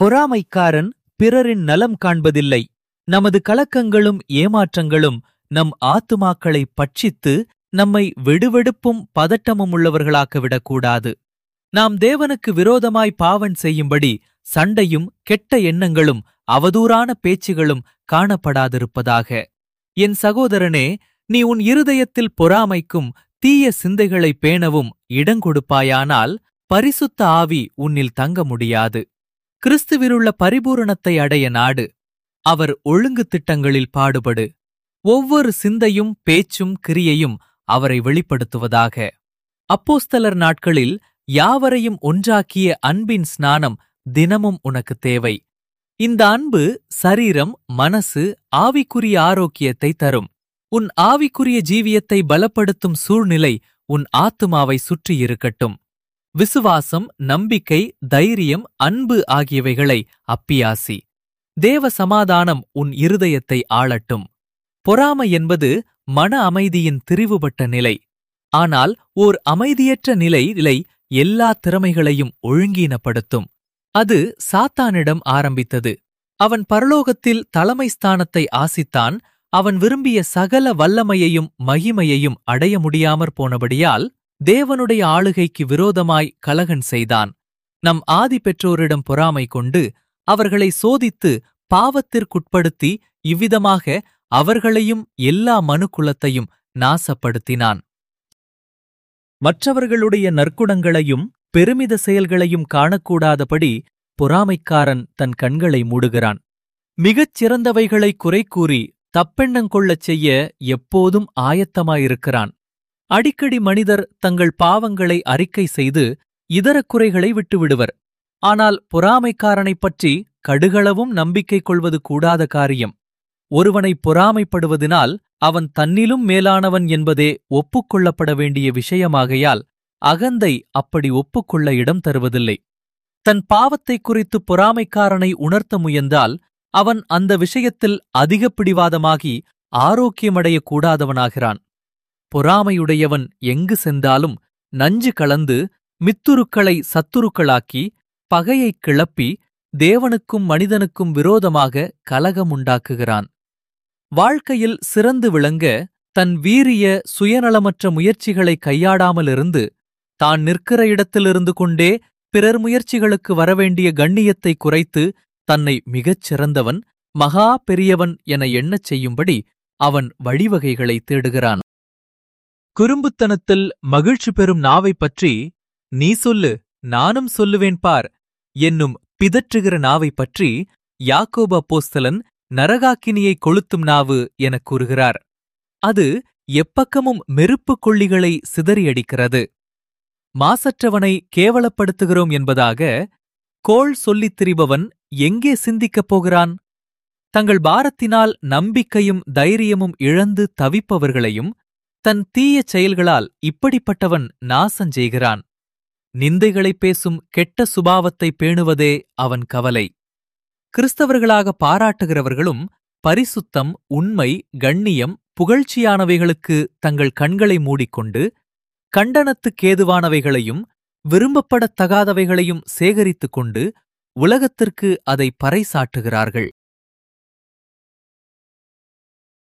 பொறாமைக்காரன் பிறரின் நலம் காண்பதில்லை. நமது கலக்கங்களும் ஏமாற்றங்களும் நம் ஆத்துமாக்களை பட்சித்து நம்மை வெடுவெடுப்பும் பதட்டமும் உள்ளவர்களாக்கவிடக்கூடாது. நாம் தேவனுக்கு விரோதமாய் பாவம் செய்யும்படி சண்டையும் கெட்ட எண்ணங்களும் அவதூறான பேச்சுகளும் காணப்படாதிருப்பதாக. என் சகோதரனே, நீ உன் இருதயத்தில் பொறாமைக்கும் தீய சிந்தைகளை பேணவும் இடங்கொடுப்பாயானால் பரிசுத்த ஆவி உன்னில் தங்க முடியாது. கிறிஸ்துவிலுள்ள பரிபூரணத்தை அடைய நாடு. அவர் ஒழுங்கு திட்டங்களில் பாடுபடு. ஒவ்வொரு சிந்தையும் பேச்சும் கிரியையும் அவரை வெளிப்படுத்துவதாக. அப்போஸ்தலர் நாட்களில் யாவரையும் ஒன்றாக்கிய அன்பின் ஸ்நானம் தினமும் உனக்கு தேவை. இந்த அன்பு சரீரம், மனசு, ஆவிக்குரிய ஆரோக்கியத்தை தரும். உன் ஆவிக்குரிய ஜீவியத்தை பலப்படுத்தும் சூழ்நிலை உன் ஆத்துமாவை சுற்றியிருக்கட்டும். விசுவாசம், நம்பிக்கை, தைரியம், அன்பு ஆகியவைகளை அப்பியாசி. தேவ சமாதானம் உன் இருதயத்தை ஆளட்டும். பொறாமை என்பது மன அமைதியின் திரிவுபட்ட நிலை. ஆனால் ஓர் அமைதியற்ற நிலை எல்லா திறமைகளையும் ஒழுங்கீனப்படுத்தும். அது சாத்தானிடம் ஆரம்பித்தது. அவன் பரலோகத்தில் தலைமை ஸ்தானத்தை ஆசித்தான். அவன் விரும்பிய சகல வல்லமையையும் மகிமையையும் அடைய முடியாமற் போனபடியால் தேவனுடைய ஆளுகைக்கு விரோதமாய் கலகன் செய்தான். நம் ஆதி பெற்றோரிடம் பொறாமை கொண்டு அவர்களை சோதித்து பாவத்திற்குட்படுத்தி இவ்விதமாக அவர்களையும் எல்லா மனுக்குலத்தையும் நாசப்படுத்தினான். மற்றவர்களுடைய நற்குணங்களையும் பெருமித செயல்களையும் காணக்கூடாதபடி பொறாமைக்காரன் தன் கண்களை மூடுகிறான். மிகச் சிறந்தவைகளை குறை கூறி தப்பெண்ணங்கொள்ளச் செய்ய எப்போதும் ஆயத்தமாயிருக்கிறான். அடிக்கடி மனிதர் தங்கள் பாவங்களை அறிக்கை செய்து இதர குறைகளை விட்டுவிடுவர். ஆனால் பொறாமைக்காரனைப் பற்றி கடுகளவும் நம்பிக்கை கொள்வது கூடாத காரியம். ஒருவனை பொறாமைப்படுவதனால் அவன் தன்னிலும் மேலானவன் என்பதே ஒப்புக்கொள்ளப்பட வேண்டிய விஷயமாகையால் அகந்தை அப்படி ஒப்புக்கொள்ள இடம் தருவதில்லை. தன் பாவத்தை குறித்து பொறாமைக்காரனை உணர்த்த முயன்றால் அவன் அந்த விஷயத்தில் அதிக பிடிவாதமாகி ஆரோக்கியமடையக் கூடாதவனாகிறான். பொறாமையுடையவன் எங்கு சென்றாலும் நஞ்சு கலந்து மித்துருக்களை சத்துருக்களாக்கி பகையைக் கிளப்பி தேவனுக்கும் மனிதனுக்கும் விரோதமாக கலகமுண்டாக்குகிறான். வாழ்க்கையில் சிறந்து விளங்க தன் வீரிய சுயநலமற்ற முயற்சிகளை கையாடாமலிருந்து தான் நிற்கிற இடத்திலிருந்து கொண்டே பிறர் முயற்சிகளுக்கு வரவேண்டிய கண்ணியத்தை குறைத்து தன்னை மிகச் சிறந்தவன், மகா பெரியவன் என எண்ணச் செய்யும்படி அவன் வழிவகைகளை தேடுகிறான். குறும்புத்தனத்தில் மகிழ்ச்சி பெறும் நாவைப் பற்றி நீ சொல்லு, நானும் சொல்லுவேன் பார் என்னும் பிதற்றுகிற நாவைப் பற்றி யாக்கோபு அப்போஸ்தலன் நரகாக்கினியை கொளுத்தும் நாவு எனக் கூறுகிறார். அது எப்பக்கமும் மெருப்புக் கொள்ளிகளை சிதறியடிக்கிறது. மாசற்றவனை கேவலப்படுத்துகிறோம் என்பதாக கோள் சொல்லித் திரிபவன் எங்கே சிந்திக்கப் போகிறான்? தங்கள் பாரத்தினால் நம்பிக்கையும் தைரியமும் இழந்து தவிப்பவர்களையும் தன் தீய செயல்களால் இப்படிப்பட்டவன் நாசஞ்செய்கிறான். நிந்தைகளைப் பேசும் கெட்ட சுபாவத்தை பேணுவதே அவன் கவலை. கிறிஸ்தவர்களாக பாராட்டுகிறவர்களும் பரிசுத்தம், உண்மை, கண்ணியம், புகழ்ச்சியானவைகளுக்கு தங்கள் கண்களை மூடிக்கொண்டு கண்டனத்துக்கேதுவானவைகளையும் விரும்பப்படத்தகாதவைகளையும் சேகரித்துக் கொண்டு உலகத்திற்கு அதை பறைசாற்றுகிறார்கள்.